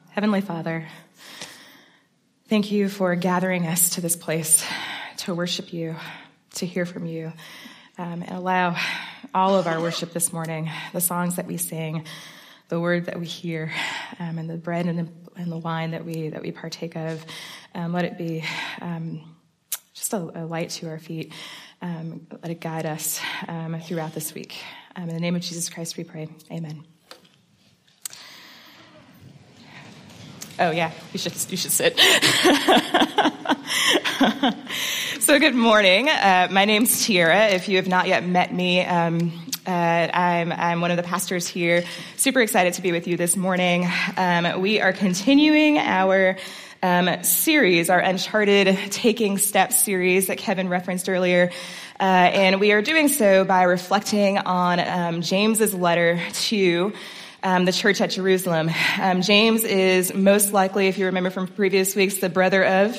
Heavenly Father, thank you for gathering us to this place to worship you, to hear from you, and allow all of our worship this morning, the songs that we sing, the word that we hear, and the bread and the wine that we partake of, let it be just a light to our feet. Let it guide us throughout this week. In the name of Jesus Christ we pray. Amen. Oh yeah, you should sit. So good morning. My name's Tiara. If you have not yet met me, I'm one of the pastors here. Super excited to be with you this morning. We are continuing our series, our Uncharted Taking Steps series that Kevin referenced earlier. And we are doing so by reflecting on James's letter to the church at Jerusalem. James is most likely, if you remember from previous weeks, the brother of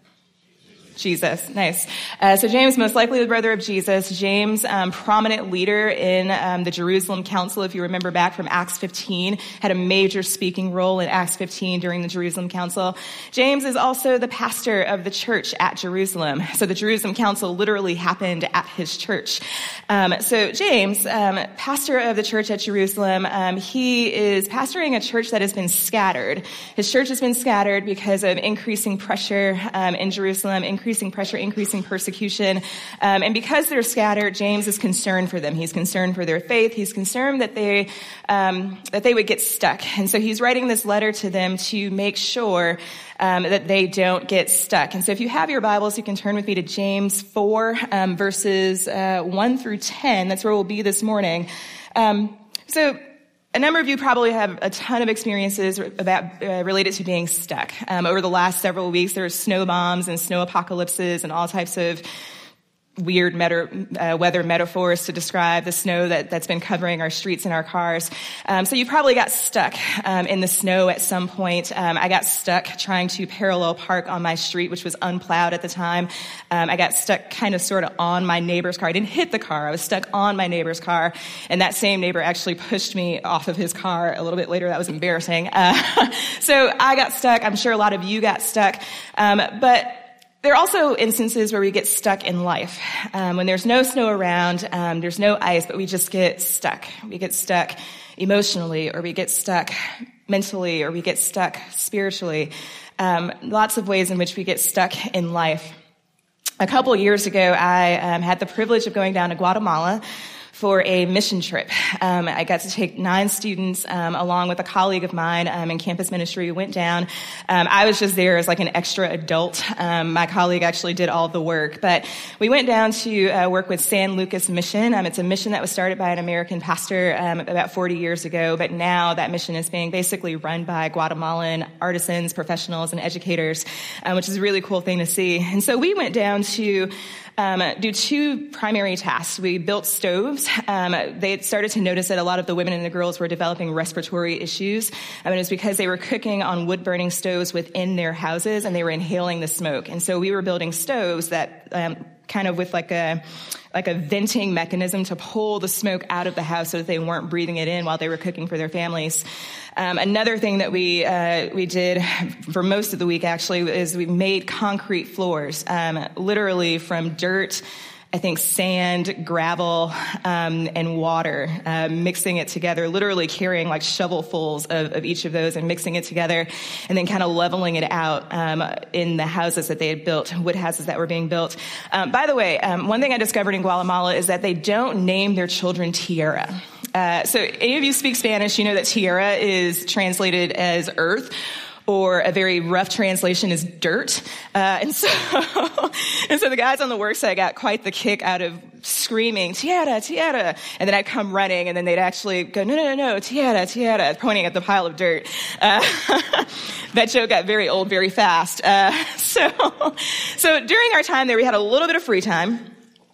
Jesus. Nice. So James, most likely the brother of Jesus. James, prominent leader in the Jerusalem Council, if you remember back from Acts 15, had a major speaking role in Acts 15 during the Jerusalem Council. James is also the pastor of the church at Jerusalem. So the Jerusalem Council literally happened at his church. So James, pastor of the church at Jerusalem, he is pastoring a church that has been scattered. His church has been scattered because of increasing pressure in Jerusalem, increasing pressure, increasing persecution. And because they're scattered, James is concerned for them. He's concerned for their faith. He's concerned that they would get stuck. And so he's writing this letter to them to make sure that they don't get stuck. And so if you have your Bibles, you can turn with me to James 4, verses 1 through 10. That's where we'll be this morning. So a number of you probably have a ton of experiences about related to being stuck. Over the last several weeks, there are snow bombs and snow apocalypses and all types of weird weather metaphors to describe the snow that's been covering our streets and our cars. So you probably got stuck in the snow at some point. I got stuck trying to parallel park on my street, which was unplowed at the time. I got stuck kind of sort of on my neighbor's car. I didn't hit the car. I was stuck on my neighbor's car, and that same neighbor actually pushed me off of his car a little bit later. That was embarrassing. So I got stuck. I'm sure a lot of you got stuck. But there are also instances where we get stuck in life. When there's no snow around, there's no ice, but we just get stuck. We get stuck emotionally, or we get stuck mentally, or we get stuck spiritually. Lots of ways in which we get stuck in life. A couple of years ago, I had the privilege of going down to Guatemala for a mission trip. I got to take 9 students along with a colleague of mine in campus ministry. We went down. I was just there as like an extra adult. My colleague actually did all the work. But we went down to work with San Lucas Mission. It's a mission that was started by an American pastor about 40 years ago. But now that mission is being basically run by Guatemalan artisans, professionals, and educators, which is a really cool thing to see. And so we went down to do 2 primary tasks. We built stoves. They had started to notice that a lot of the women and the girls were developing respiratory issues. It was because they were cooking on wood-burning stoves within their houses, and they were inhaling the smoke. And so we were building stoves that kind of with like a venting mechanism to pull the smoke out of the house so that they weren't breathing it in while they were cooking for their families. Another thing that we did for most of the week actually is we made concrete floors, literally from dirt, I think sand, gravel, and water, mixing it together, literally carrying like shovelfuls of each of those and mixing it together, and then kind of leveling it out in the houses that they had built, wood houses that were being built. By the way, one thing I discovered in Guatemala is that they don't name their children Tierra. So any of you speak Spanish, you know that tierra is translated as earth, or a very rough translation is dirt. And so the guys on the work site got quite the kick out of screaming, tierra, tierra. And then I'd come running, and then they'd actually go, no, tierra, tierra, pointing at the pile of dirt. That joke got very old very fast. So during our time there, we had a little bit of free time.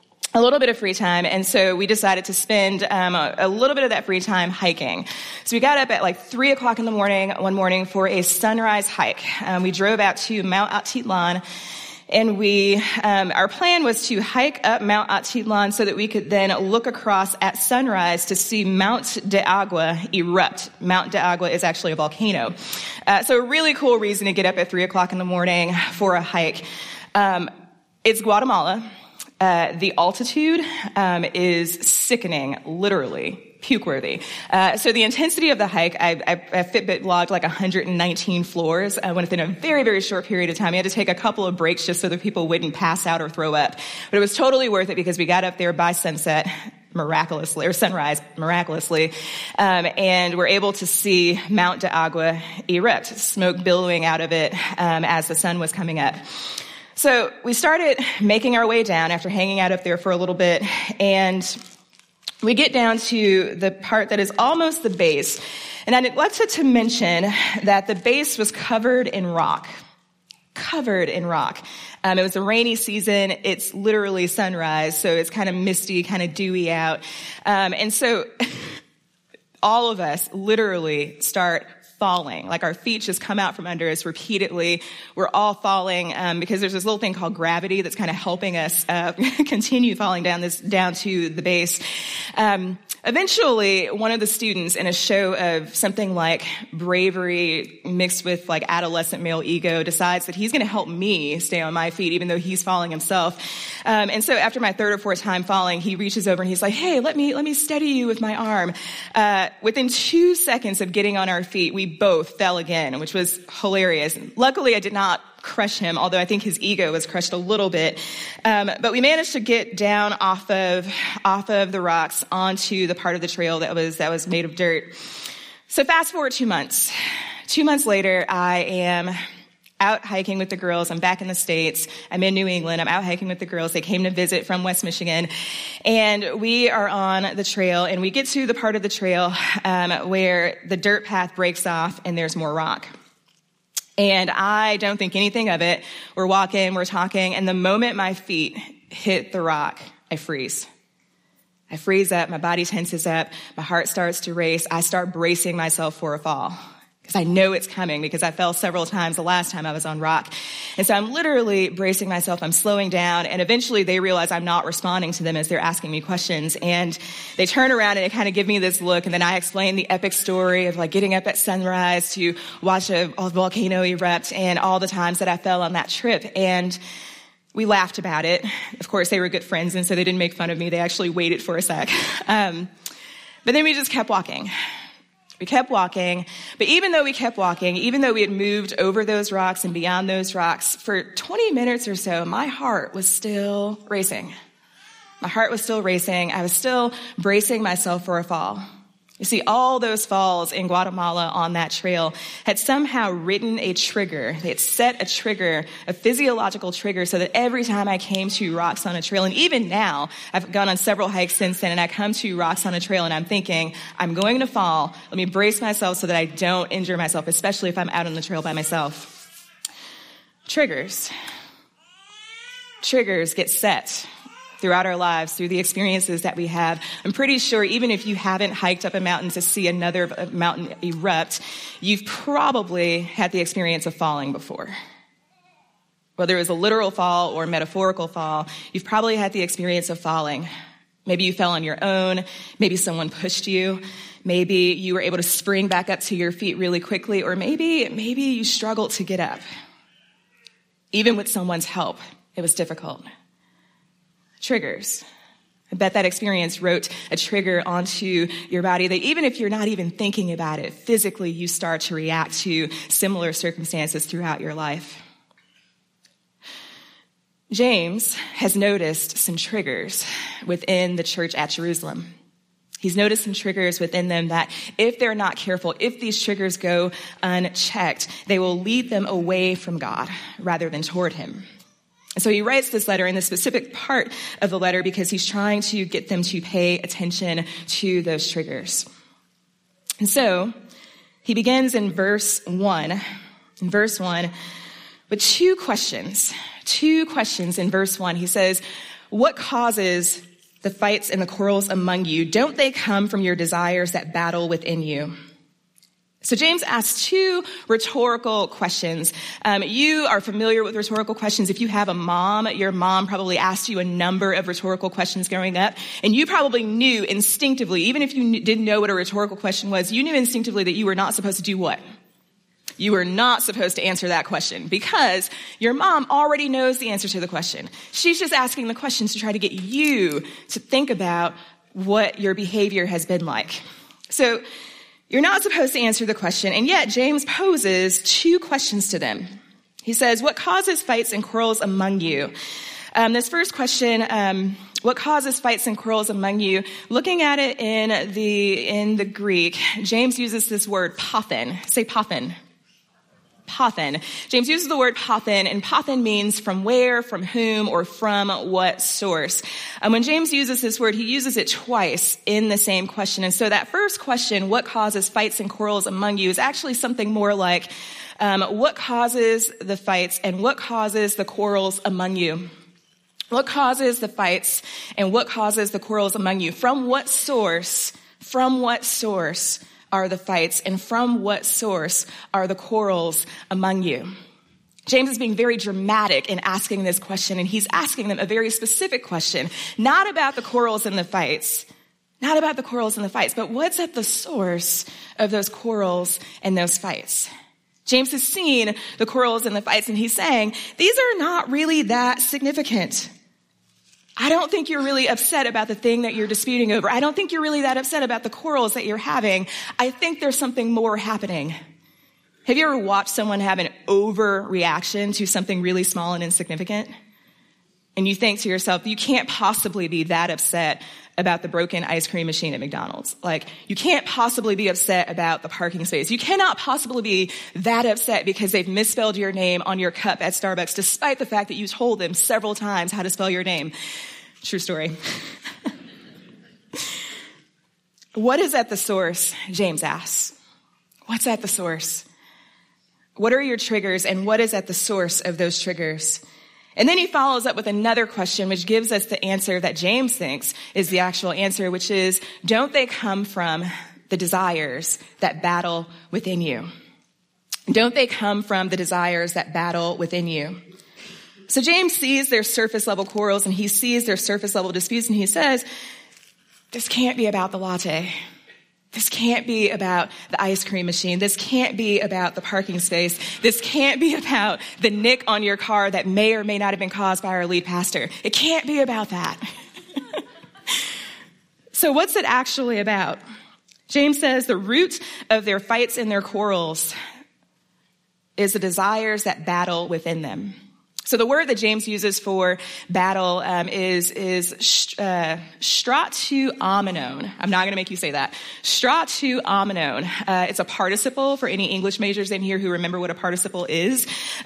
And so we decided to spend a little bit of that free time hiking. So we got up at like 3 o'clock in the morning one morning for a sunrise hike. We drove out to Mount Atitlan And our plan was to hike up Mount Atitlan so that we could then look across at sunrise to see Mount de Agua erupt. Mount de Agua is actually a volcano. So a really cool reason to get up at 3:00 in the morning for a hike. It's Guatemala. The altitude is sickening, literally. Puke-worthy. So the intensity of the hike, I Fitbit logged like 119 floors within a very, very short period of time. We had to take a couple of breaks just so that people wouldn't pass out or throw up. But it was totally worth it because we got up there by sunset, miraculously, or sunrise, miraculously, and we're able to see Mount de Agua erupt, smoke billowing out of it as the sun was coming up. So we started making our way down after hanging out up there for a little bit, and we get down to the part that is almost the base. And I neglected to mention that the base was covered in rock. Covered in rock. It was a rainy season. It's literally sunrise, so it's kind of misty, kind of dewy out. And so all of us literally start falling. Like our feet just come out from under us repeatedly. We're all falling because there's this little thing called gravity that's kind of helping us continue falling down to the base. Eventually, one of the students, in a show of something like bravery mixed with like adolescent male ego, decides that he's going to help me stay on my feet, even though he's falling himself. And so after my third or fourth time falling, he reaches over and he's like, "Hey, let me steady you with my arm." Within 2 seconds of getting on our feet, we both fell again, which was hilarious. Luckily, I did not crush him, although I think his ego was crushed a little bit. But we managed to get down off of the rocks onto the part of the trail that was made of dirt. So fast forward 2 months. 2 months later, I am out hiking with the girls. I'm back in the States. I'm in New England. I'm out hiking with the girls. They came to visit from West Michigan. And we are on the trail, and we get to the part of the trail where the dirt path breaks off and there's more rock. And I don't think anything of it. We're walking, we're talking, and the moment my feet hit the rock, I freeze. I freeze up, my body tenses up, my heart starts to race. I start bracing myself for a fall because I know it's coming because I fell several times the last time I was on rock. And so I'm literally bracing myself, I'm slowing down, and eventually they realize I'm not responding to them as they're asking me questions. And they turn around and they kind of give me this look, and then I explain the epic story of like getting up at sunrise to watch a volcano erupt and all the times that I fell on that trip. And we laughed about it. Of course, they were good friends, and so they didn't make fun of me. They actually waited for a sec. But then we just kept walking. We kept walking, but even though we kept walking, even though we had moved over those rocks and beyond those rocks, for 20 minutes or so, my heart was still racing. My heart was still racing. I was still bracing myself for a fall. You see, all those falls in Guatemala on that trail had somehow written a trigger. They had set a trigger, a physiological trigger, so that every time I came to rocks on a trail, and even now, I've gone on several hikes since then, and I come to rocks on a trail, and I'm thinking, I'm going to fall. Let me brace myself so that I don't injure myself, especially if I'm out on the trail by myself. Triggers. Triggers get set throughout our lives, through the experiences that we have. I'm pretty sure even if you haven't hiked up a mountain to see another mountain erupt, you've probably had the experience of falling before. Whether it was a literal fall or a metaphorical fall, you've probably had the experience of falling. Maybe you fell on your own. Maybe someone pushed you. Maybe you were able to spring back up to your feet really quickly, or maybe you struggled to get up. Even with someone's help, it was difficult. Triggers. I bet that experience wrote a trigger onto your body that even if you're not even thinking about it, physically you start to react to similar circumstances throughout your life. James has noticed some triggers within the church at Jerusalem. He's noticed some triggers within them that if they're not careful, if these triggers go unchecked, they will lead them away from God rather than toward him. And so he writes this letter in the specific part of the letter because he's trying to get them to pay attention to those triggers. And so he begins in verse 1 with two questions in verse 1. He says, "What causes the fights and the quarrels among you? Don't they come from your desires that battle within you?" So James asks two rhetorical questions. You are familiar with rhetorical questions. If you have a mom, your mom probably asked you a number of rhetorical questions growing up, and you probably knew instinctively, even if you didn't know what a rhetorical question was, you knew instinctively that you were not supposed to do what? You were not supposed to answer that question because your mom already knows the answer to the question. She's just asking the questions to try to get you to think about what your behavior has been like. So you're not supposed to answer the question, and yet James poses two questions to them. He says, what causes fights and quarrels among you? This first question, what causes fights and quarrels among you? Looking at it in the Greek, James uses this word pathen. Say pathen. Pathen. James uses the word pathen, and pathen means from where, from whom, or from what source. When James uses this word, he uses it twice in the same question. And so that first question, what causes fights and quarrels among you, is actually something more like, what causes the fights and what causes the quarrels among you? What causes the fights and what causes the quarrels among you? From what source are the fights, and from what source are the quarrels among you? James is being very dramatic in asking this question, and he's asking them a very specific question, not about the quarrels and the fights, but what's at the source of those quarrels and those fights? James has seen the quarrels and the fights, and he's saying, these are not really that significant. I don't think you're really upset about the thing that you're disputing over. I don't think you're really that upset about the quarrels that you're having. I think there's something more happening. Have you ever watched someone have an overreaction to something really small and insignificant? And you think to yourself, you can't possibly be that upset about the broken ice cream machine at McDonald's. Like, you can't possibly be upset about the parking space. You cannot possibly be that upset because they've misspelled your name on your cup at Starbucks, despite the fact that you told them several times how to spell your name. True story. What is at the source? James asks. What's at the source? What are your triggers, and what is at the source of those triggers? And then he follows up with another question, which gives us the answer that James thinks is the actual answer, which is, don't they come from the desires that battle within you? Don't they come from the desires that battle within you? So James sees their surface level quarrels, and he sees their surface level disputes, and he says, this can't be about the latte. This can't be about the ice cream machine. This can't be about the parking space. This can't be about the nick on your car that may or may not have been caused by our lead pastor. It can't be about that. So what's it actually about? James says the root of their fights and their quarrels is the desires that battle within them. So the word that James uses for battle is stratuamenon. I'm not going to make you say that. Stratuamenon. It's a participle for any English majors in here who remember what a participle is.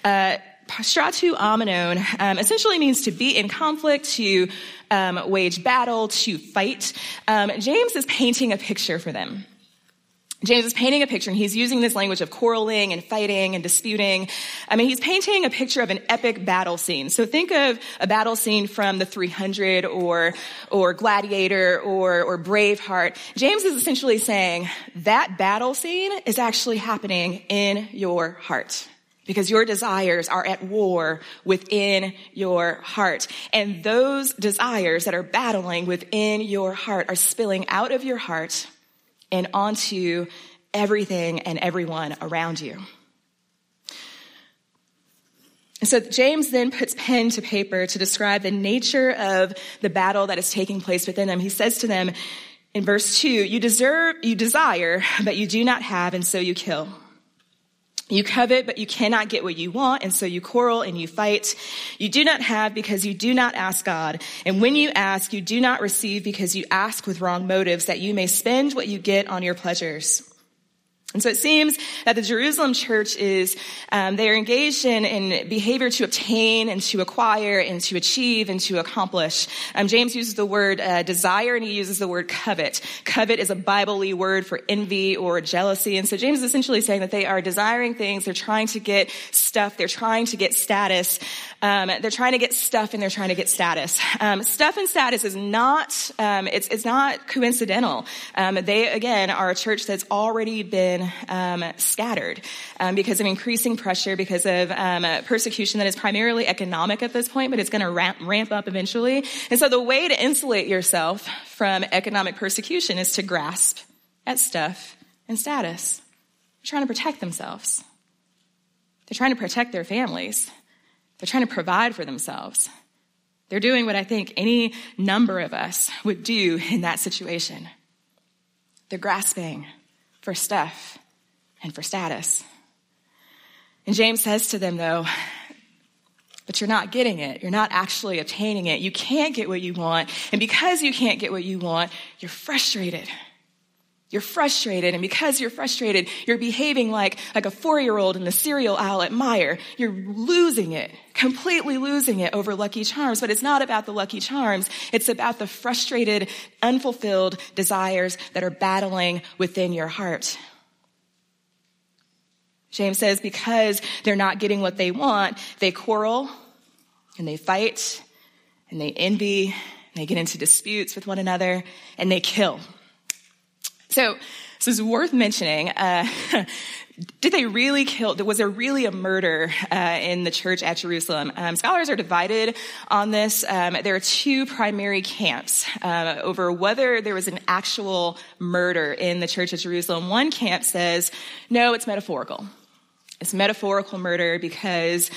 Stratuamenon essentially means to be in conflict, to wage battle, to fight. James is painting a picture for them. James is painting a picture, and he's using this language of quarreling and fighting and disputing. He's painting a picture of an epic battle scene. So think of a battle scene from the 300 or Gladiator or Braveheart. James is essentially saying that battle scene is actually happening in your heart, because your desires are at war within your heart. And those desires that are battling within your heart are spilling out of your heart and onto everything and everyone around you. And so James then puts pen to paper to describe the nature of the battle that is taking place within them. He says to them in verse 2, you desire, but you do not have, and so you kill. You covet, but you cannot get what you want, and so you quarrel and you fight. You do not have because you do not ask God. And when you ask, you do not receive because you ask with wrong motives, that you may spend what you get on your pleasures. And so it seems that the Jerusalem church is, they're engaged in behavior to obtain and to acquire and to achieve and to accomplish. James uses the word desire, and he uses the word covet. Covet is a Bible-y word for envy or jealousy. And so James is essentially saying that they are desiring things. They're trying to get stuff. They're trying to get status. They're trying to get stuff, and they're trying to get status. Stuff and status is not, it's not coincidental. They, again, are a church that's already been been scattered because of increasing pressure, because of persecution that is primarily economic at this point, but it's going to ramp up eventually. And so the way to insulate yourself from economic persecution is to grasp at stuff and status. They're trying to protect themselves. They're trying to protect their families. They're trying to provide for themselves. They're doing what I think any number of us would do in that situation. They're grasping for stuff and for status. And James says to them, though, but you're not getting it. You're not actually obtaining it. You can't get what you want. And because you can't get what you want, you're frustrated. You're frustrated, and because you're frustrated, you're behaving like a 4-year-old in the cereal aisle at Meijer. You're losing it, completely losing it over Lucky Charms. But it's not about the Lucky Charms. It's about the frustrated, unfulfilled desires that are battling within your heart. James says because they're not getting what they want, they quarrel, and they fight, and they envy, and they get into disputes with one another, and they kill. So this is worth mentioning. Did they really kill? Was there really a murder in the church at Jerusalem? Scholars are divided on this. There are two primary camps over whether there was an actual murder in the church at Jerusalem. One camp says, no, it's metaphorical. It's metaphorical murder because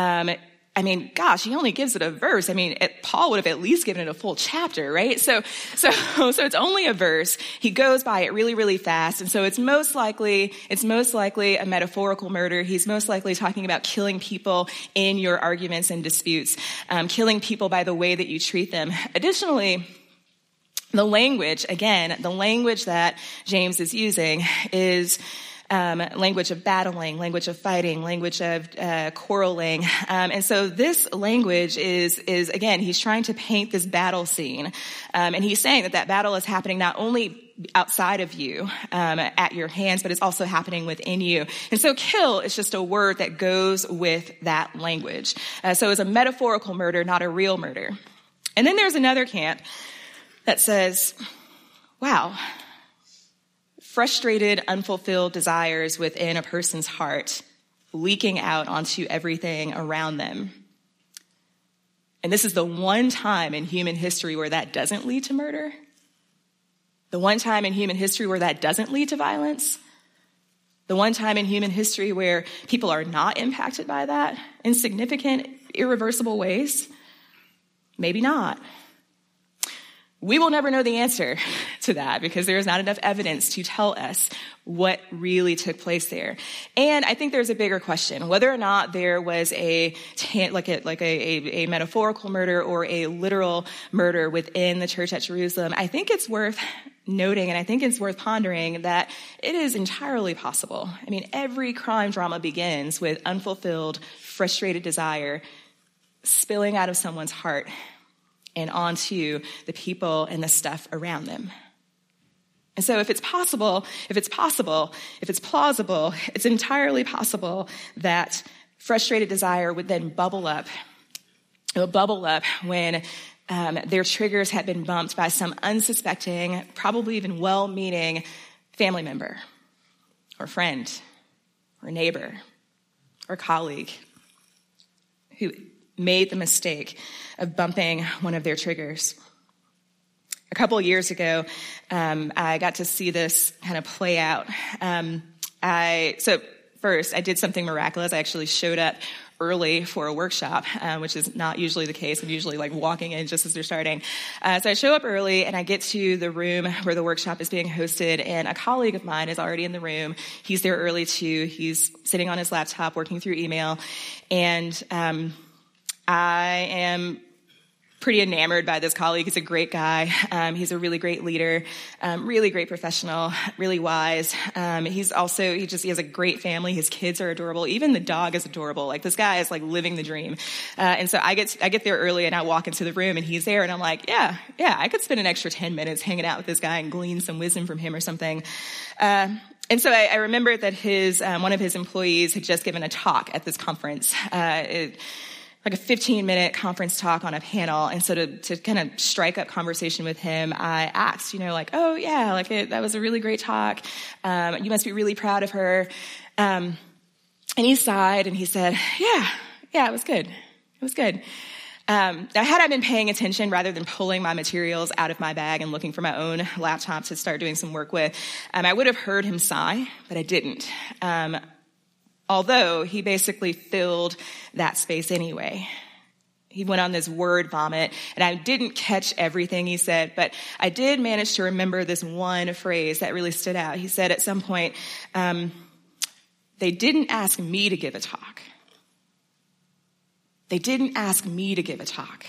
he only gives it a verse. Paul would have at least given it a full chapter, right? So it's only a verse. He goes by it really, really fast. And so it's most likely a metaphorical murder. He's most likely talking about killing people in your arguments and disputes, killing people by the way that you treat them. Additionally, the language that James is using is language of battling, language of fighting, language of quarreling. And so this language is again, he's trying to paint this battle scene. And he's saying that battle is happening not only outside of you, at your hands, but it's also happening within you. And so kill is just a word that goes with that language. So it's a metaphorical murder, not a real murder. And then there's another camp that says, wow, frustrated, unfulfilled desires within a person's heart leaking out onto everything around them. And this is the one time in human history where that doesn't lead to murder. The one time in human history where that doesn't lead to violence. The one time in human history where people are not impacted by that in significant, irreversible ways. Maybe not. We will never know the answer to that because there is not enough evidence to tell us what really took place there. And I think there's a bigger question, whether or not there was a metaphorical murder or a literal murder within the church at Jerusalem. I think it's worth noting, and I think it's worth pondering that it is entirely possible. Every crime drama begins with unfulfilled, frustrated desire spilling out of someone's heart and onto the people and the stuff around them. And so if it's plausible, it's entirely possible that frustrated desire would then bubble up. It would bubble up when their triggers had been bumped by some unsuspecting, probably even well-meaning family member or friend or neighbor or colleague who made the mistake of bumping one of their triggers. A couple of years ago, I got to see this kind of play out. So first, I did something miraculous. I actually showed up early for a workshop, which is not usually the case. I'm usually walking in just as they're starting. So I show up early and I get to the room where the workshop is being hosted, and a colleague of mine is already in the room. He's there early too. He's sitting on his laptop working through email, and I am pretty enamored by this colleague. He's a great guy. He's a really great leader, really great professional, really wise. He has a great family. His kids are adorable. Even the dog is adorable. This guy is living the dream. And so I get there early and I walk into the room and he's there and I'm like, yeah, I could spend an extra 10 minutes hanging out with this guy and glean some wisdom from him or something. And so I remember that one of his employees had just given a talk at this conference. like a 15-minute conference talk on a panel. And so to kind of strike up conversation with him, I asked, oh yeah, that was a really great talk. You must be really proud of her. And he sighed and he said, yeah, it was good. It was good. Now, had I been paying attention rather than pulling my materials out of my bag and looking for my own laptop to start doing some work with, I would have heard him sigh, but I didn't. Although he basically filled that space anyway. He went on this word vomit, and I didn't catch everything he said, but I did manage to remember this one phrase that really stood out. He said at some point, they didn't ask me to give a talk. They didn't ask me to give a talk.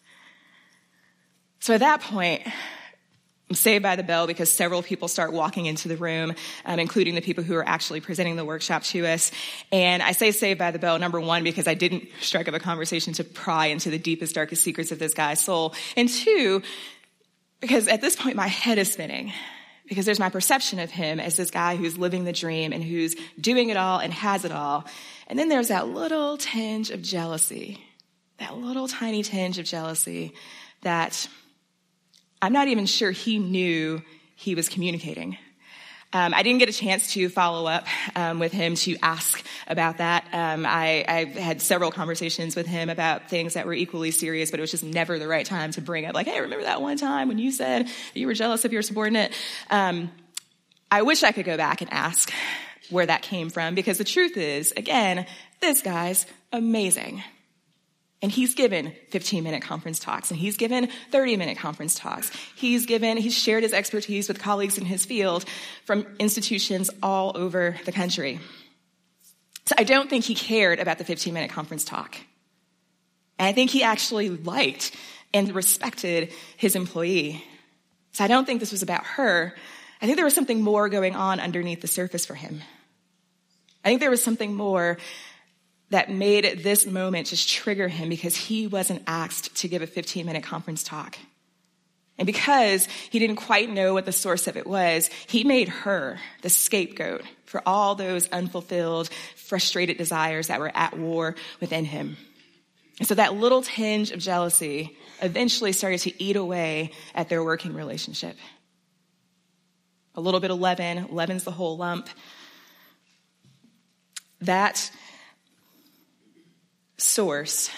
So at that point, I'm saved by the bell because several people start walking into the room, including the people who are actually presenting the workshop to us. And I say saved by the bell, number one, because I didn't strike up a conversation to pry into the deepest, darkest secrets of this guy's soul. And two, because at this point my head is spinning. Because there's my perception of him as this guy who's living the dream and who's doing it all and has it all. And then there's that little tinge of jealousy, that little tiny tinge of jealousy that I'm not even sure he knew he was communicating. I didn't get a chance to follow up with him to ask about that. I had several conversations with him about things that were equally serious, but it was just never the right time to bring up, hey, remember that one time when you said you were jealous of your subordinate? I wish I could go back and ask where that came from, because the truth is, again, this guy's amazing. And he's given 15-minute conference talks, and he's given 30-minute conference talks. He's shared his expertise with colleagues in his field from institutions all over the country. So I don't think he cared about the 15-minute conference talk. And I think he actually liked and respected his employee. So I don't think this was about her. I think there was something more going on underneath the surface for him. I think there was something more that made this moment just trigger him, because he wasn't asked to give a 15-minute conference talk. And because he didn't quite know what the source of it was, he made her the scapegoat for all those unfulfilled, frustrated desires that were at war within him. And so that little tinge of jealousy eventually started to eat away at their working relationship. A little bit of leaven's the whole lump. That source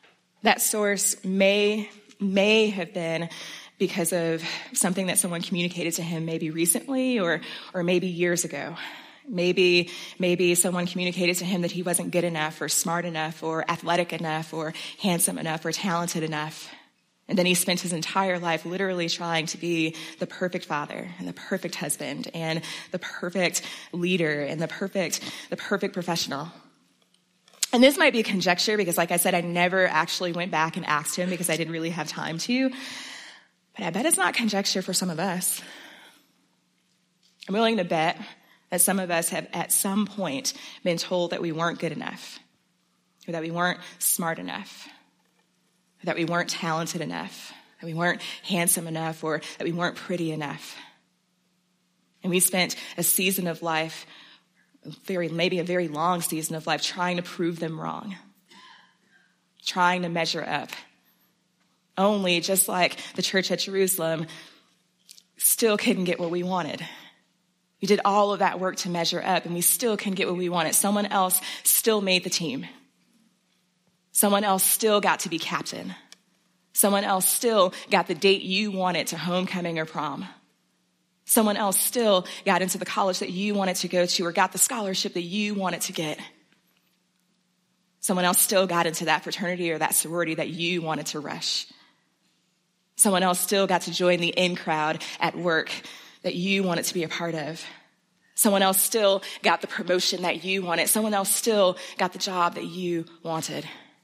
may have been because of something that someone communicated to him maybe recently or maybe years ago. Maybe someone communicated to him that he wasn't good enough or smart enough or athletic enough or handsome enough or talented enough. And then he spent his entire life literally trying to be the perfect father and the perfect husband and the perfect leader and the perfect professional. And this might be conjecture because, like I said, I never actually went back and asked him because I didn't really have time to. But I bet it's not conjecture for some of us. I'm willing to bet that some of us have at some point been told that we weren't good enough, or that we weren't smart enough, or that we weren't talented enough, that we weren't handsome enough, or that we weren't pretty enough. And we spent a season of life, maybe a very long season of life, trying to prove them wrong, trying to measure up. Only, just like the church at Jerusalem, still couldn't get what we wanted. We did all of that work to measure up, and we still couldn't get what we wanted. Someone else still made the team. Someone else still got to be captain. Someone else still got the date you wanted to homecoming or prom. Someone else still got into the college that you wanted to go to or got the scholarship that you wanted to get. Someone else still got into that fraternity or that sorority that you wanted to rush. Someone else still got to join the in crowd at work that you wanted to be a part of. Someone else still got the promotion that you wanted. Someone else still got the job that you wanted.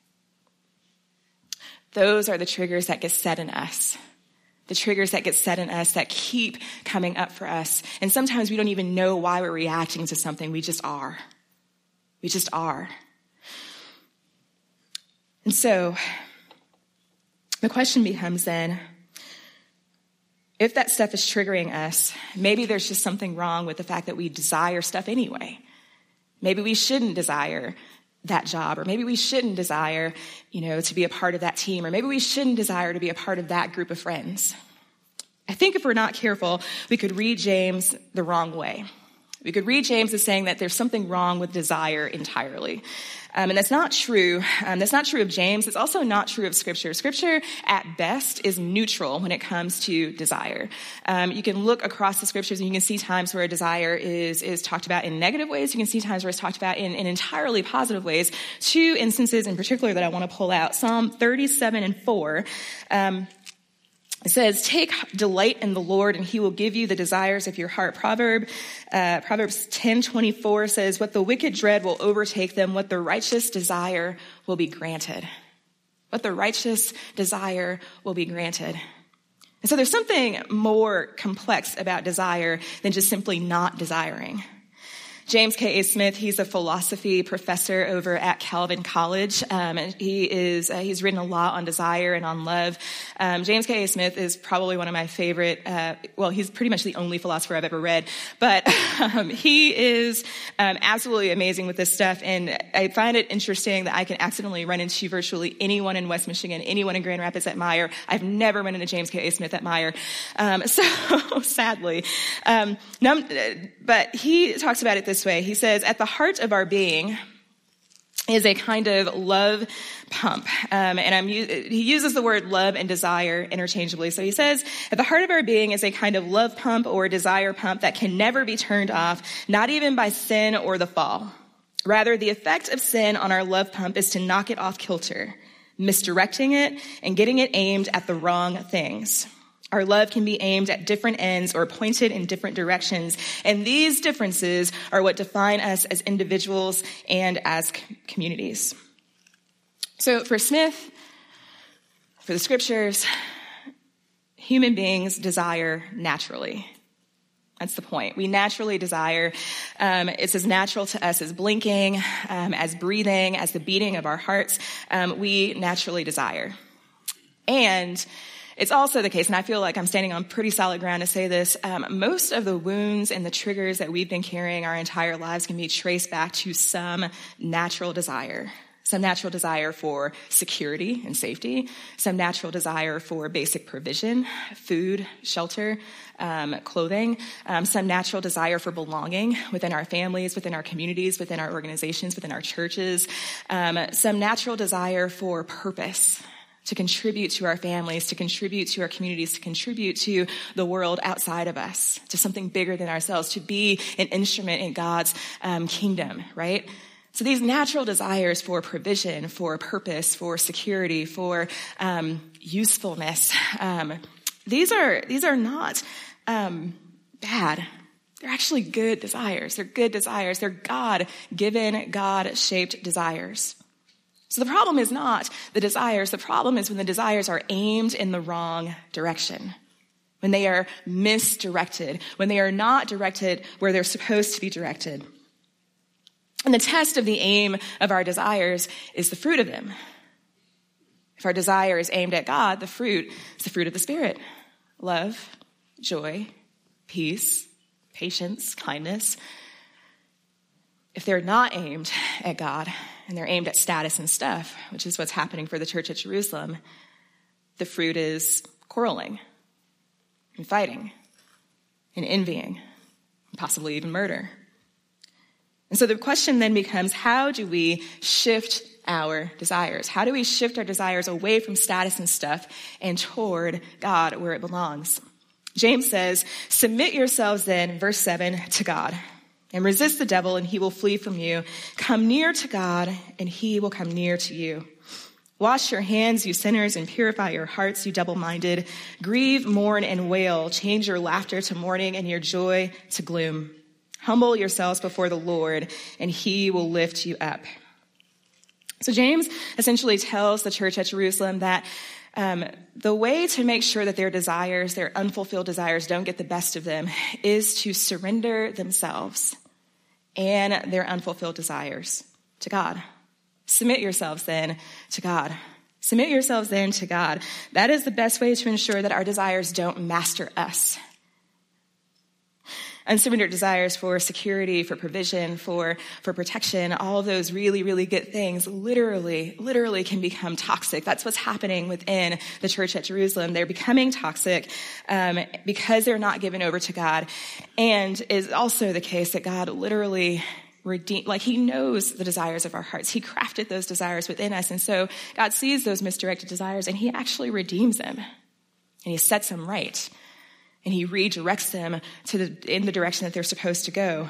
Those are the triggers that get set in us. The triggers that get set in us that keep coming up for us. And sometimes we don't even know why we're reacting to something. We just are. We just are. And so the question becomes then, if that stuff is triggering us, maybe there's just something wrong with the fact that we desire stuff anyway. Maybe we shouldn't desire that job, or maybe we shouldn't desire, to be a part of that team, or maybe we shouldn't desire to be a part of that group of friends. I think if we're not careful, we could read James the wrong way. We could read James as saying that there's something wrong with desire entirely. And that's not true. That's not true of James. It's also not true of Scripture. Scripture, at best, is neutral when it comes to desire. You can look across the Scriptures and you can see times where desire is talked about in negative ways. You can see times where it's talked about in entirely positive ways. 2 instances in particular that I want to pull out. Psalm 37:4. It says, take delight in the Lord, and he will give you the desires of your heart. Proverbs 10:24 says, what the wicked dread will overtake them, what the righteous desire will be granted. What the righteous desire will be granted. And so there's something more complex about desire than just simply not desiring. James K.A. Smith, he's a philosophy professor over at Calvin College. And he's written a lot on desire and on love. James K.A. Smith is probably one of my favorite, he's pretty much the only philosopher I've ever read, but he is absolutely amazing with this stuff. And I find it interesting that I can accidentally run into virtually anyone in West Michigan, anyone in Grand Rapids at Meyer. I've never run into James K.A. Smith at Meyer. So sadly, but he talks about it this way. He says, at the heart of our being is a kind of love pump. He uses the word love and desire interchangeably. So he says, at the heart of our being is a kind of love pump or desire pump that can never be turned off, not even by sin or the fall. Rather, the effect of sin on our love pump is to knock it off kilter, misdirecting it and getting it aimed at the wrong things. Our love can be aimed at different ends or pointed in different directions. And these differences are what define us as individuals and as communities. So for Smith, for the Scriptures, human beings desire naturally. That's the point. We naturally desire. It's as natural to us as blinking, as breathing, as the beating of our hearts. We naturally desire. And it's also the case, and I feel like I'm standing on pretty solid ground to say this, most of the wounds and the triggers that we've been carrying our entire lives can be traced back to some natural desire for security and safety, some natural desire for basic provision, food, shelter, clothing, some natural desire for belonging within our families, within our communities, within our organizations, within our churches, some natural desire for purpose, to contribute to our families, to contribute to our communities, to contribute to the world outside of us, to something bigger than ourselves, to be an instrument in God's kingdom, right? So these natural desires for provision, for purpose, for security, for usefulness, these are not bad. They're actually good desires. They're good desires. They're God-given, God-shaped desires. So the problem is not the desires. The problem is when the desires are aimed in the wrong direction, when they are misdirected, when they are not directed where they're supposed to be directed. And the test of the aim of our desires is the fruit of them. If our desire is aimed at God, the fruit is the fruit of the Spirit: love, joy, peace, patience, kindness. If they're not aimed at God, and they're aimed at status and stuff, which is what's happening for the church at Jerusalem, the fruit is quarreling and fighting and envying, and possibly even murder. And so the question then becomes, how do we shift our desires? How do we shift our desires away from status and stuff and toward God, where it belongs? James says, submit yourselves then, verse 7, to God. And resist the devil, and he will flee from you. Come near to God, and he will come near to you. Wash your hands, you sinners, and purify your hearts, you double-minded. Grieve, mourn, and wail. Change your laughter to mourning and your joy to gloom. Humble yourselves before the Lord, and he will lift you up. So James essentially tells the church at Jerusalem that the way to make sure that their desires, their unfulfilled desires, don't get the best of them is to surrender themselves and their unfulfilled desires to God. Submit yourselves then to God. Submit yourselves then to God. That is the best way to ensure that our desires don't master us. Unsurrendered desires for security, for provision, for protection, all of those really, really good things literally can become toxic. That's what's happening within the church at Jerusalem. They're becoming toxic because they're not given over to God. And is also the case that God literally he knows the desires of our hearts. He crafted those desires within us. And so God sees those misdirected desires and he actually redeems them. And he sets them right. And he redirects them in the direction that they're supposed to go.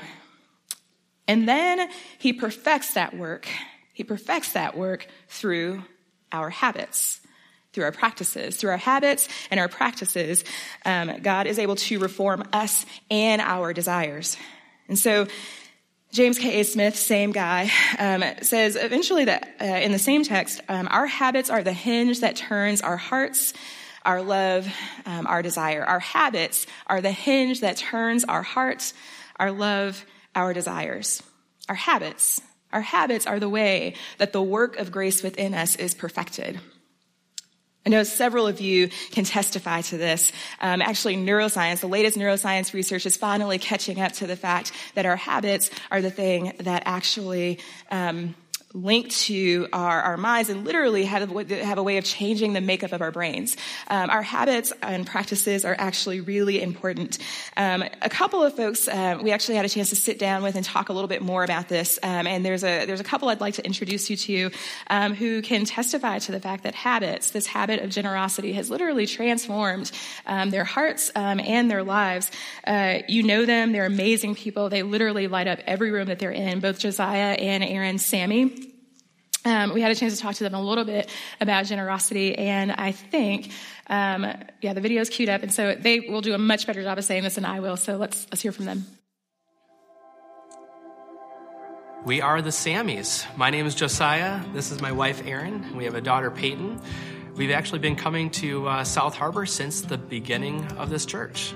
And then he perfects that work. He perfects that work through our habits, through our practices. Through our habits and our practices, God is able to reform us and our desires. And so James K.A. Smith, same guy, says eventually that in the same text, our habits are the hinge that turns our hearts, our love, our desire. Our habits are the hinge that turns our hearts, our love, our desires. Our habits are the way that the work of grace within us is perfected. I know several of you can testify to this. Actually, neuroscience, the latest neuroscience research is finally catching up to the fact that our habits are the thing that actually linked to our minds and literally have a way of changing the makeup of our brains. Our habits and practices are actually really important. A couple of folks we actually had a chance to sit down with and talk a little bit more about this. And there's a couple I'd like to introduce you to who can testify to the fact that this habit of generosity has literally transformed their hearts and their lives. You know them. They're amazing people. They literally light up every room that they're in, both Josiah and Aaron Sammy. We had a chance to talk to them a little bit about generosity, and I think, the video's queued up, and so they will do a much better job of saying this than I will, so let's hear from them. We are the Sammys. My name is Josiah. This is my wife, Erin. We have a daughter, Peyton. We've actually been coming to South Harbor since the beginning of this church.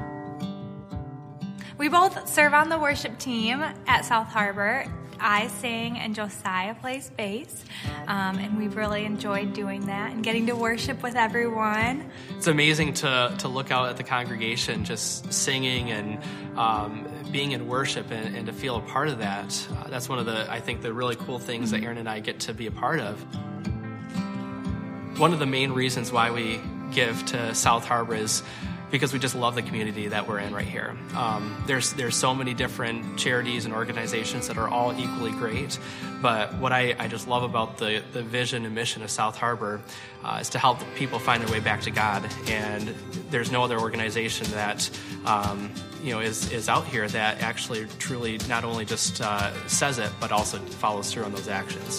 We both serve on the worship team at South Harbor. I sing and Josiah plays bass, and we've really enjoyed doing that and getting to worship with everyone. It's amazing to look out at the congregation just singing and being in worship and to feel a part of that. That's one of the really cool things that Aaron and I get to be a part of. One of the main reasons why we give to South Harbor is because we just love the community that we're in right here. There's so many different charities and organizations that are all equally great, but what I just love about the vision and mission of South Harbor is to help people find their way back to God, and there's no other organization that is out here that actually truly not only just says it, but also follows through on those actions.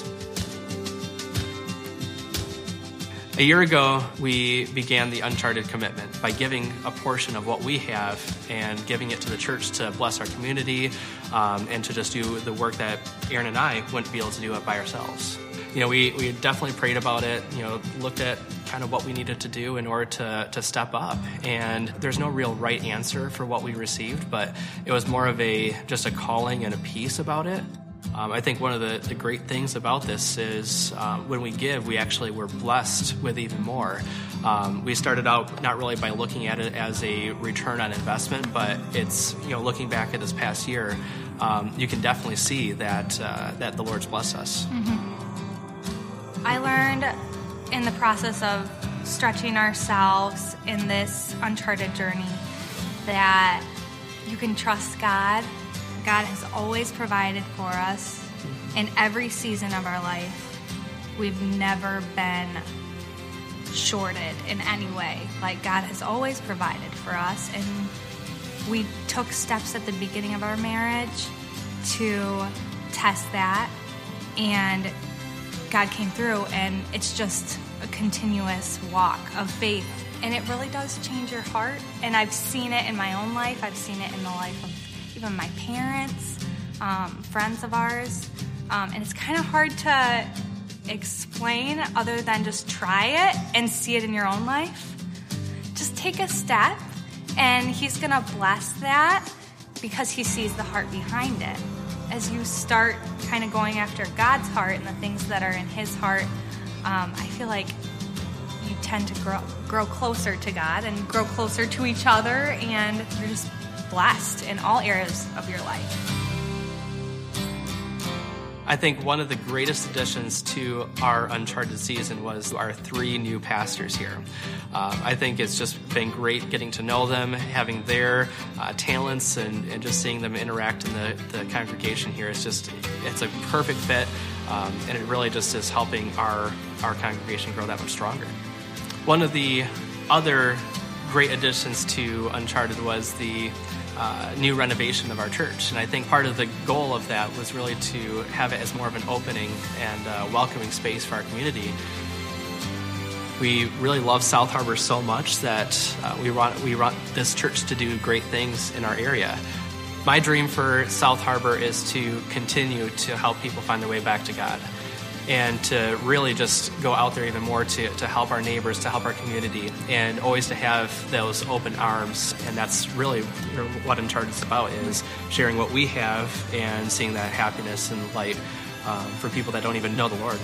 A year ago, we began the Uncharted Commitment by giving a portion of what we have and giving it to the church to bless our community and to just do the work that Aaron and I wouldn't be able to do it by ourselves. We definitely prayed about it, looked at kind of what we needed to do in order to step up. And there's no real right answer for what we received, but it was more of just a calling and a peace about it. I think one of the great things about this is when we give, we're blessed with even more. We started out not really by looking at it as a return on investment, but it's, looking back at this past year, you can definitely see that the Lord's blessed us. Mm-hmm. I learned in the process of stretching ourselves in this uncharted journey that you can trust God. God has always provided for us in every season of our life. We've never been shorted in any way. Like, God has always provided for us, and we took steps at the beginning of our marriage to test that, and God came through, and it's just a continuous walk of faith, and it really does change your heart. And I've seen it in my own life. I've seen it in the life of even my parents, friends of ours, and it's kind of hard to explain other than just try it and see it in your own life. Just take a step, and He's going to bless that because He sees the heart behind it. As you start kind of going after God's heart and the things that are in His heart, I feel like you tend to grow closer to God and grow closer to each other, and you're just blessed in all areas of your life. I think one of the greatest additions to our Uncharted season was our 3 new pastors here. I think it's just been great getting to know them, having their talents, and just seeing them interact in the congregation here. It's a perfect fit, and it really just is helping our congregation grow that much stronger. One of the other great additions to Uncharted was the new renovation of our church. And I think part of the goal of that was really to have it as more of an opening and welcoming space for our community. We really love South Harbor so much that we want this church to do great things in our area. My dream for South Harbor is to continue to help people find their way back to God, and to really just go out there even more to help our neighbors, to help our community, and always to have those open arms. And that's really what Uncharted is about, is sharing what we have and seeing that happiness and light for people that don't even know the Lord.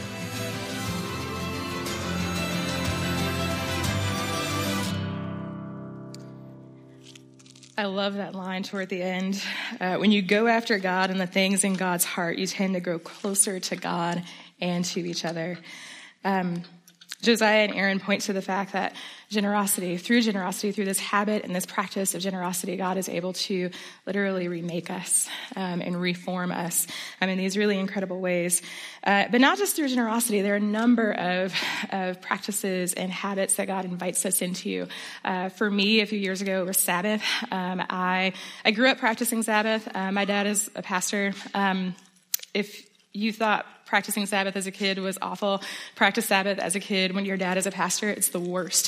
I love that line toward the end. When you go after God and the things in God's heart, you tend to grow closer to God and to each other. Josiah and Aaron point to the fact that through this habit and this practice of generosity, God is able to literally remake us and reform us in these really incredible ways. But not just through generosity. There are a number of practices and habits that God invites us into. For me, a few years ago, it was Sabbath. I grew up practicing Sabbath. My dad is a pastor. If you thought practicing Sabbath as a kid was awful, practice Sabbath as a kid when your dad is a pastor. It's the worst.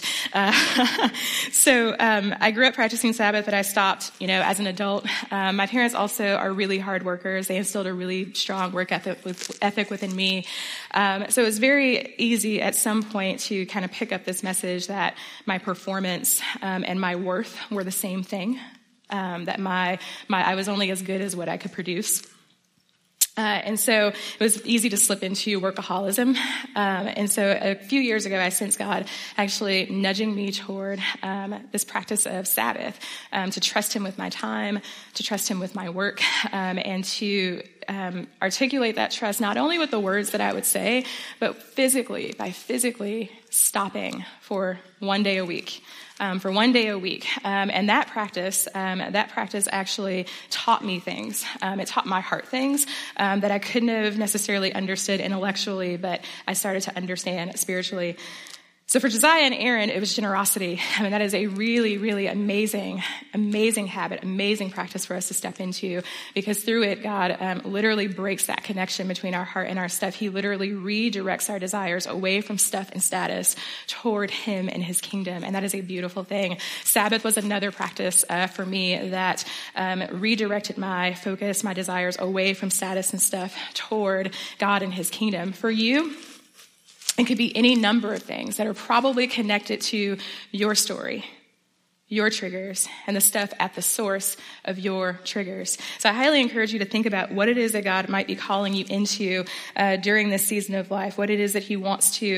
So I grew up practicing Sabbath, but I stopped, as an adult. My parents also are really hard workers. They instilled a really strong work ethic within me. So it was very easy at some point to kind of pick up this message that my performance and my worth were the same thing, that I was only as good as what I could produce. And so it was easy to slip into workaholism. And so a few years ago, I sensed God actually nudging me toward this practice of Sabbath, to trust him with my time, to trust him with my work, and to articulate that trust not only with the words that I would say, but by physically stopping for one day a week. And that practice actually taught me things. It taught my heart things that I couldn't have necessarily understood intellectually, but I started to understand spiritually. So for Josiah and Aaron, it was generosity. That is a really, really amazing habit, amazing practice for us to step into, because through it, God literally breaks that connection between our heart and our stuff. He literally redirects our desires away from stuff and status toward him and his kingdom, and that is a beautiful thing. Sabbath was another practice for me that redirected my focus, my desires away from status and stuff toward God and his kingdom. For you, it could be any number of things that are probably connected to your story, your triggers, and the stuff at the source of your triggers. So I highly encourage you to think about what it is that God might be calling you into during this season of life. What it is that He wants to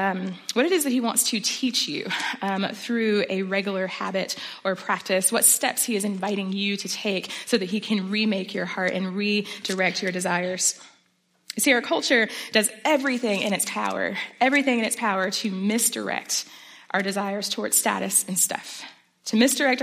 teach you through a regular habit or practice. What steps He is inviting you to take so that He can remake your heart and redirect your desires. You see, our culture does everything in its power to misdirect our desires towards status and stuff. And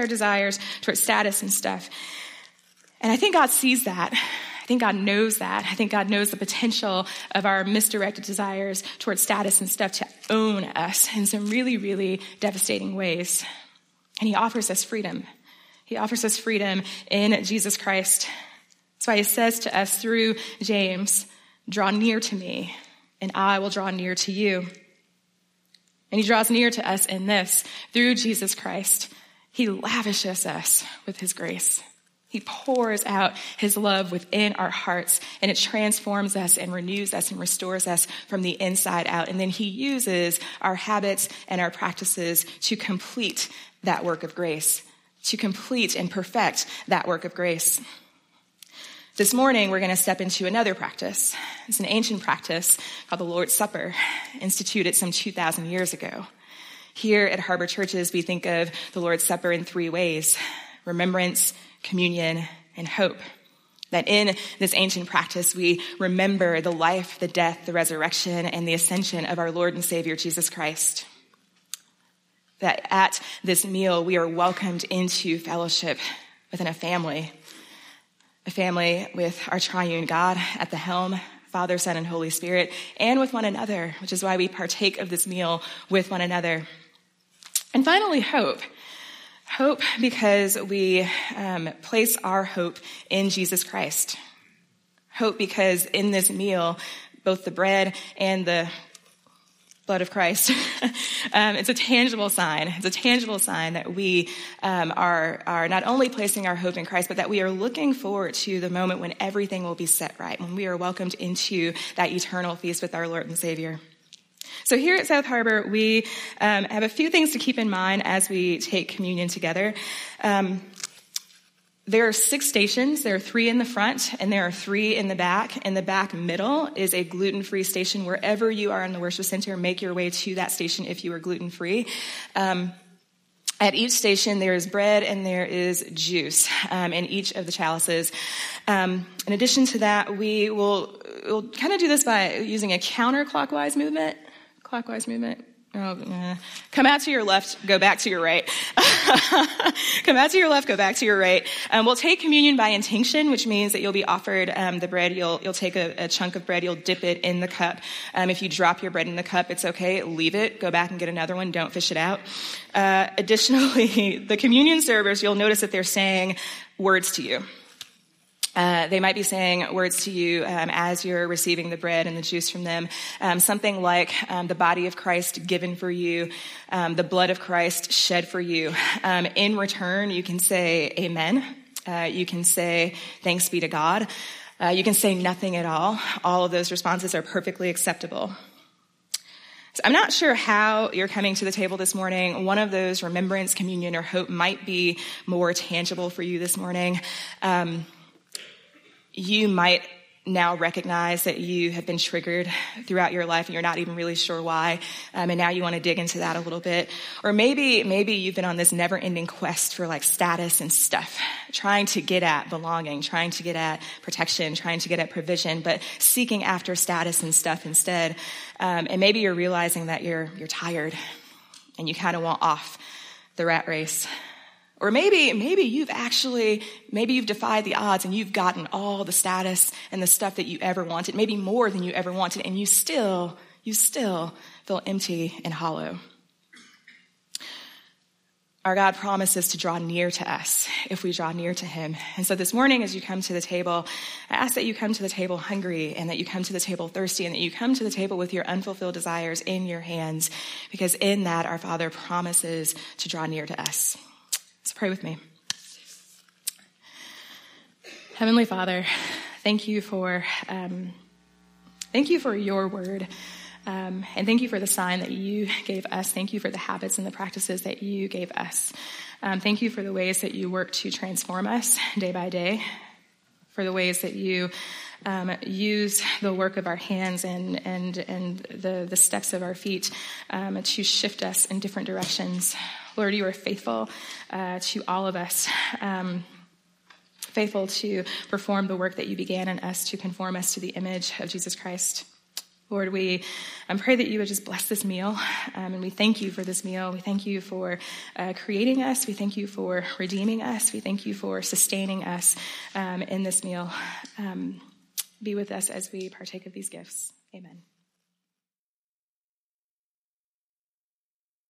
I think God sees that. I think God knows that. I think God knows the potential of our misdirected desires towards status and stuff to own us in some really, really devastating ways. And He offers us freedom. He offers us freedom in Jesus Christ. That's why He says to us through James, "Draw near to me, and I will draw near to you." And He draws near to us in this. Through Jesus Christ, He lavishes us with His grace. He pours out His love within our hearts, and it transforms us and renews us and restores us from the inside out. And then He uses our habits and our practices to complete that work of grace, to complete and perfect that work of grace. This morning, we're going to step into another practice. It's an ancient practice called the Lord's Supper, instituted some 2,000 years ago. Here at Harbor Churches, we think of the Lord's Supper in three ways: remembrance, communion, and hope. That in this ancient practice, we remember the life, the death, the resurrection, and the ascension of our Lord and Savior, Jesus Christ. That at this meal, we are welcomed into fellowship within a family with our triune God at the helm, Father, Son, and Holy Spirit, and with one another, which is why we partake of this meal with one another. And finally, hope. Hope because we place our hope in Jesus Christ. Hope because in this meal, both the bread and the blood of Christ, it's a tangible sign. It's a tangible sign that we are not only placing our hope in Christ, but that we are looking forward to the moment when everything will be set right, when we are welcomed into that eternal feast with our Lord and Savior. So here at South Harbor, we have a few things to keep in mind as we take communion together. There are 6 stations. There are 3 in the front, and there are 3 in the back. In the back middle is a gluten-free station. Wherever you are in the worship center, make your way to that station if you are gluten-free. At each station, there is bread and there is juice in each of the chalices. In addition to that, we'll kind of do this by using a counterclockwise movement. Clockwise movement. Come out to your left, go back to your right. Come out to your left, go back to your right. We'll take communion by intinction, which means that you'll be offered the bread. You'll take a chunk of bread, you'll dip it in the cup. If you drop your bread in the cup, it's okay. Leave it. Go back and get another one. Don't fish it out. Additionally, the communion servers, you'll notice that they're saying words to you. They might be saying words to you as you're receiving the bread and the juice from them. Something like the body of Christ given for you, the blood of Christ shed for you. In return, you can say amen. You can say thanks be to God. You can say nothing at all. All of those responses are perfectly acceptable. So I'm not sure how you're coming to the table this morning. One of those, remembrance, communion, or hope, might be more tangible for you this morning. You might now recognize that you have been triggered throughout your life and you're not even really sure why. And now you want to dig into that a little bit. Or maybe you've been on this never-ending quest for like status and stuff, trying to get at belonging, trying to get at protection, trying to get at provision, but seeking after status and stuff instead. And maybe you're realizing that you're tired and you kind of want off the rat race. Or maybe you've defied the odds and you've gotten all the status and the stuff that you ever wanted, maybe more than you ever wanted, and you still feel empty and hollow. Our God promises to draw near to us if we draw near to him. And so this morning, as you come to the table, I ask that you come to the table hungry and that you come to the table thirsty and that you come to the table with your unfulfilled desires in your hands, because in that our Father promises to draw near to us. So pray with me. Heavenly Father, thank you for your word, and thank you for the sign that you gave us. Thank you for the habits and the practices that you gave us. Thank you for the ways that you work to transform us day by day, for the ways that you use the work of our hands and the steps of our feet to shift us in different directions. Lord, you are faithful to all of us, faithful to perform the work that you began in us to conform us to the image of Jesus Christ. Lord, we pray that you would just bless this meal, and we thank you for this meal. We thank you for creating us. We thank you for redeeming us. We thank you for sustaining us in this meal. Be with us as we partake of these gifts. Amen.